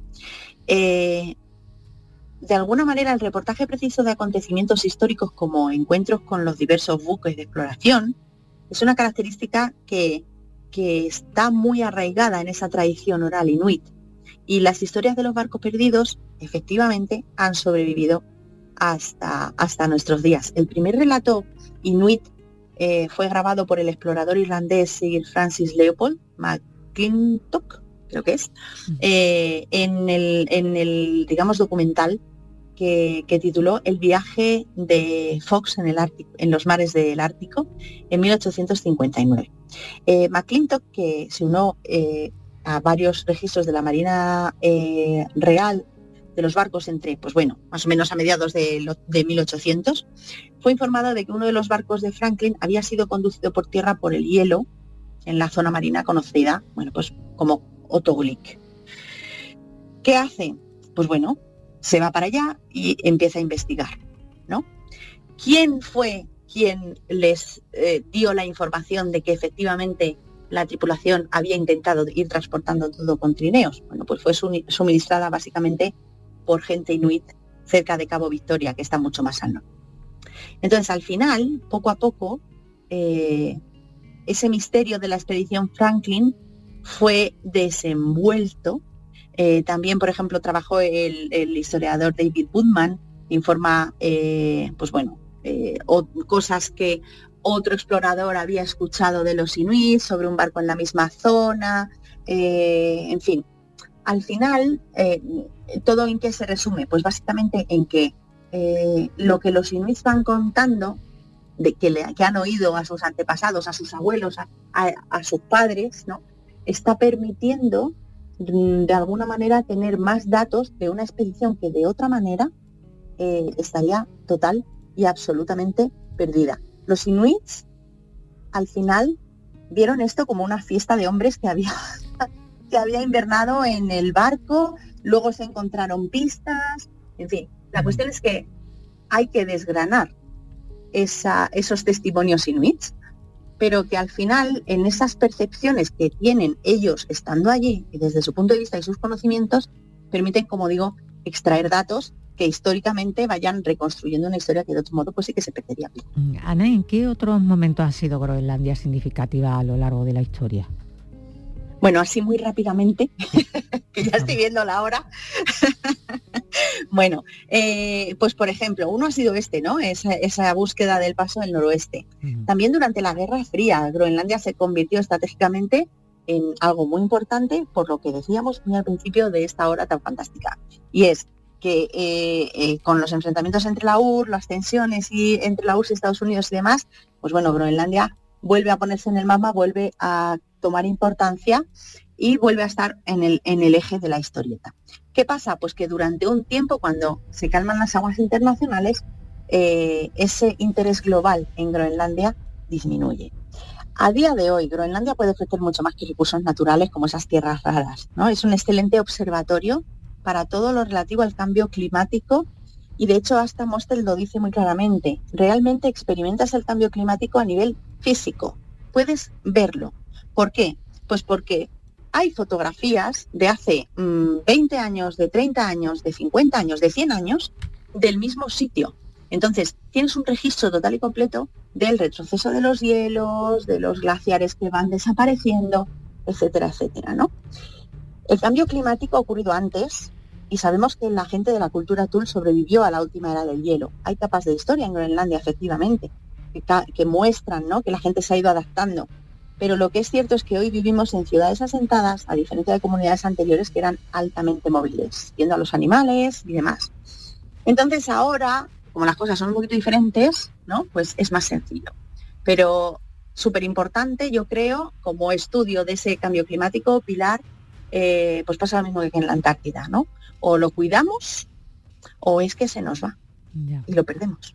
De alguna manera, el reportaje preciso de acontecimientos históricos como encuentros con los diversos buques de exploración es una característica que está muy arraigada en esa tradición oral inuit. Y las historias de los barcos perdidos, efectivamente, han sobrevivido hasta nuestros días. El primer relato inuit fue grabado por el explorador irlandés Sir Francis Leopold McClintock, creo que es, en el digamos, documental que tituló El viaje de Fox en los mares del Ártico en 1859. McClintock, que se unió a varios registros de la Marina Real de los barcos entre, pues bueno, más o menos a mediados de 1800, fue informado de que uno de los barcos de Franklin había sido conducido por tierra por el hielo en la zona marina conocida, bueno, pues como Otogulik. ¿Qué hace? Pues bueno, se va para allá y empieza a investigar, ¿no? ¿Quién fue quien les dio la información de que efectivamente la tripulación había intentado ir transportando todo con trineos? Bueno, pues fue suministrada básicamente por gente inuit cerca de Cabo Victoria, que está mucho más al norte. Entonces, al final, poco a poco, ese misterio de la expedición Franklin fue desenvuelto. También, por ejemplo, trabajó el historiador David Woodman, informa, pues bueno, cosas que otro explorador había escuchado de los inuit sobre un barco en la misma zona, en fin. Al final, ¿todo en qué se resume? Pues básicamente en que lo que los inuit van contando que han oído a sus antepasados, a sus abuelos, a sus padres, ¿no? Está permitiendo de alguna manera tener más datos de una expedición que de otra manera estaría total y absolutamente perdida. Los inuits al final vieron esto como una fiesta de hombres que había invernado en el barco, luego se encontraron pistas, en fin. La cuestión es que hay que desgranar esos testimonios inuits, pero que al final en esas percepciones que tienen ellos estando allí y desde su punto de vista y sus conocimientos permiten, como digo, extraer datos que históricamente vayan reconstruyendo una historia que de otro modo pues sí que se perdería. Ana, ¿en qué otros momentos ha sido Groenlandia significativa a lo largo de la historia? Bueno, así muy rápidamente, que ya estoy viendo la hora. Bueno, pues por ejemplo, uno ha sido ¿no? Esa búsqueda del paso del noroeste. También durante la Guerra Fría, Groenlandia se convirtió estratégicamente en algo muy importante, por lo que decíamos muy al principio de esta hora tan fantástica. Y es que con los enfrentamientos entre la URSS, las tensiones y entre la URSS y Estados Unidos y demás, pues bueno, Groenlandia vuelve a ponerse en el mapa, vuelve a tomar importancia y vuelve a estar en el eje de la historieta. ¿Qué pasa? Pues que durante un tiempo, cuando se calman las aguas internacionales, ese interés global en Groenlandia disminuye. A día de hoy, Groenlandia puede ofrecer mucho más que recursos naturales como esas tierras raras, ¿no? Es un excelente observatorio para todo lo relativo al cambio climático y de hecho hasta Mostel lo dice muy claramente. Realmente experimentas el cambio climático a nivel físico. Puedes verlo. ¿Por qué? Pues porque hay fotografías de hace 20 años, de 30 años, de 50 años, de 100 años del mismo sitio. Entonces, tienes un registro total y completo del retroceso de los hielos, de los glaciares que van desapareciendo, etcétera, etcétera, ¿no? El cambio climático ha ocurrido antes y sabemos que la gente de la cultura Thule sobrevivió a la última era del hielo. Hay capas de historia en Groenlandia, efectivamente, que muestran, ¿no?, que la gente se ha ido adaptando. Pero lo que es cierto es que hoy vivimos en ciudades asentadas, a diferencia de comunidades anteriores que eran altamente móviles, viendo a los animales y demás. Entonces ahora, como las cosas son un poquito diferentes, ¿no?, pues es más sencillo. Pero súper importante, yo creo, como estudio de ese cambio climático, Pilar, pues pasa lo mismo que en la Antártida, ¿no? O lo cuidamos o es que se nos va y lo perdemos.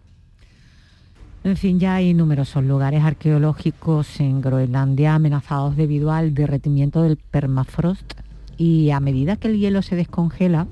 En fin, ya hay numerosos lugares arqueológicos en Groenlandia amenazados debido al derretimiento del permafrost y a medida que el hielo se descongela,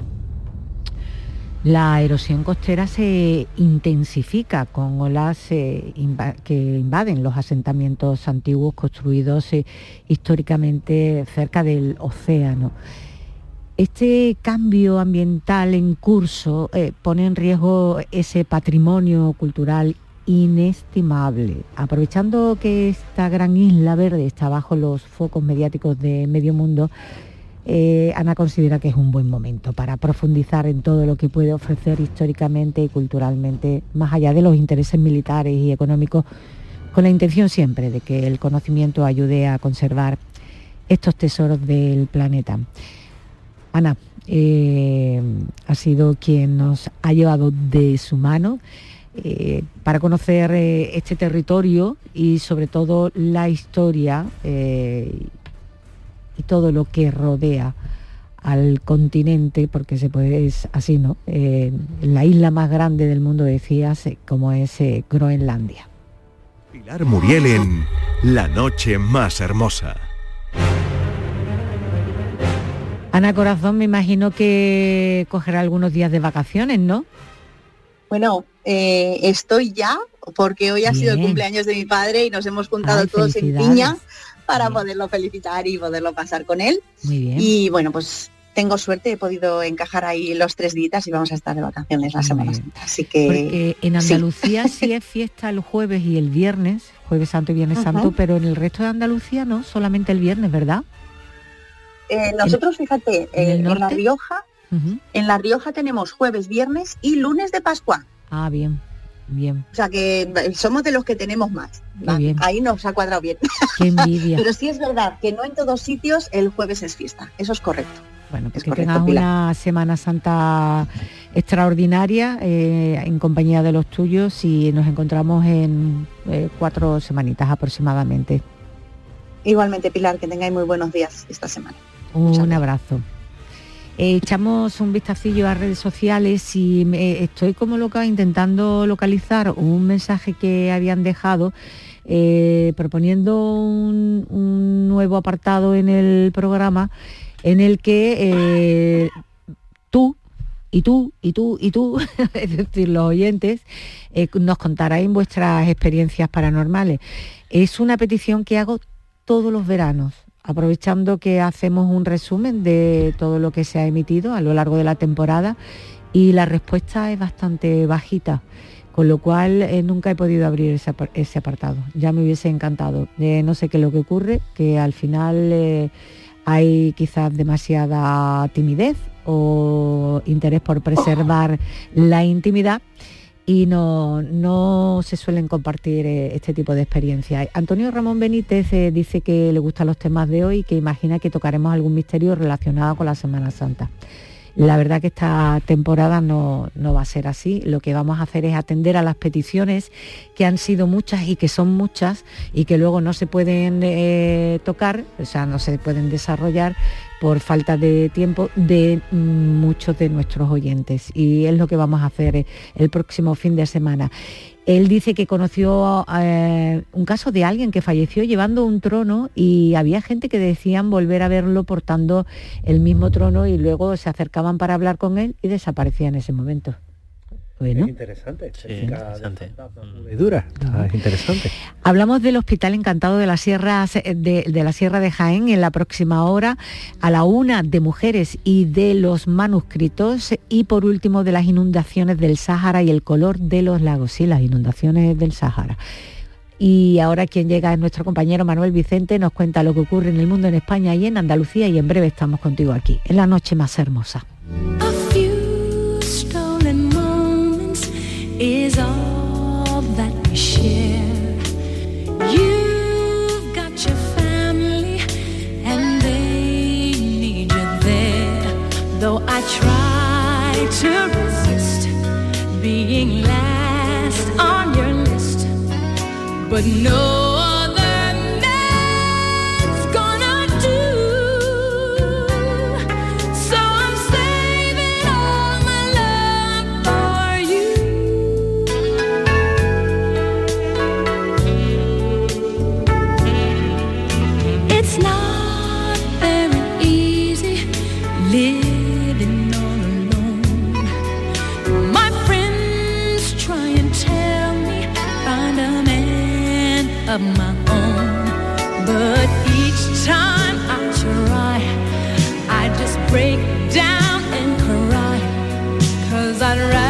la erosión costera se intensifica con olas que invaden los asentamientos antiguos construidos históricamente cerca del océano. Este cambio ambiental en curso pone en riesgo ese patrimonio cultural inestimable. Aprovechando que esta gran isla verde está bajo los focos mediáticos de medio mundo, Ana considera que es un buen momento para profundizar en todo lo que puede ofrecer históricamente y culturalmente, más allá de los intereses militares y económicos, con la intención siempre de que el conocimiento ayude a conservar estos tesoros del planeta. Ana ha sido quien nos ha llevado de su mano para conocer este territorio y sobre todo la historia y todo lo que rodea al continente, porque se puede, es así, ¿no? La isla más grande del mundo, decías, como es Groenlandia. Pilar Muriel en La Noche Más Hermosa. Ana Corazón, me imagino que cogerá algunos días de vacaciones, ¿no? Bueno, estoy ya, porque hoy ha sido el cumpleaños de mi padre y nos hemos juntado todos en piña para poderlo felicitar y poderlo pasar con él. Muy bien. Y bueno, pues tengo suerte, he podido encajar ahí los 3 días y vamos a estar de vacaciones la Semana Santa. Así que porque en Andalucía sí es fiesta el jueves y el viernes, Jueves Santo y Viernes Santo, pero en el resto de Andalucía no, solamente el viernes, ¿verdad? Nosotros, fíjate, en La Rioja, en La Rioja tenemos jueves, viernes y lunes de Pascua. Ah, bien. Bien. O sea que somos de los que tenemos más. Bien. Ahí nos ha cuadrado bien. Qué envidia. Pero sí es verdad que no en todos sitios el jueves es fiesta. Eso es correcto. Bueno, pues que tengas una Semana Santa extraordinaria en compañía de los tuyos y nos encontramos en 4 semanitas aproximadamente. Igualmente, Pilar, que tengáis muy buenos días esta semana. Un abrazo. Echamos un vistacillo a redes sociales y estoy como loca intentando localizar un mensaje que habían dejado proponiendo un nuevo apartado en el programa en el que tú, es decir, los oyentes, nos contaráis vuestras experiencias paranormales. Es una petición que hago todos los veranos, aprovechando que hacemos un resumen de todo lo que se ha emitido a lo largo de la temporada y la respuesta es bastante bajita, con lo cual nunca he podido abrir ese apartado. Ya me hubiese encantado. No sé qué es lo que ocurre, que al final hay quizás demasiada timidez o interés por preservar la intimidad y no se suelen compartir este tipo de experiencias. Antonio Ramón Benítez dice que le gustan los temas de hoy y que imagina que tocaremos algún misterio relacionado con la Semana Santa. La verdad que esta temporada no va a ser así. Lo que vamos a hacer es atender a las peticiones, que han sido muchas y que son muchas y que luego no se pueden tocar, o sea, no se pueden desarrollar por falta de tiempo de muchos de nuestros oyentes. Y es lo que vamos a hacer el próximo fin de semana. Él dice que conoció un caso de alguien que falleció llevando un trono y había gente que decían volver a verlo portando el mismo trono y luego se acercaban para hablar con él y desaparecía en ese momento. Bueno. Es interesante. Sí, interesante. Dura, es interesante. Hablamos del Hospital Encantado de la Sierra de la Sierra de Jaén en la próxima hora, a la 1 de mujeres y de los manuscritos y por último de las inundaciones del Sáhara y el color de los lagos. Sí, las inundaciones del Sáhara. Y ahora quien llega es nuestro compañero Manuel Vicente, nos cuenta lo que ocurre en el mundo, en España y en Andalucía y en breve estamos contigo aquí, en La Noche Más Hermosa. Is all that we share. You've got your family and they need you there. Though I try to resist being last on your list, but no of my own, but each time I try, I just break down and cry, 'cause I'd rather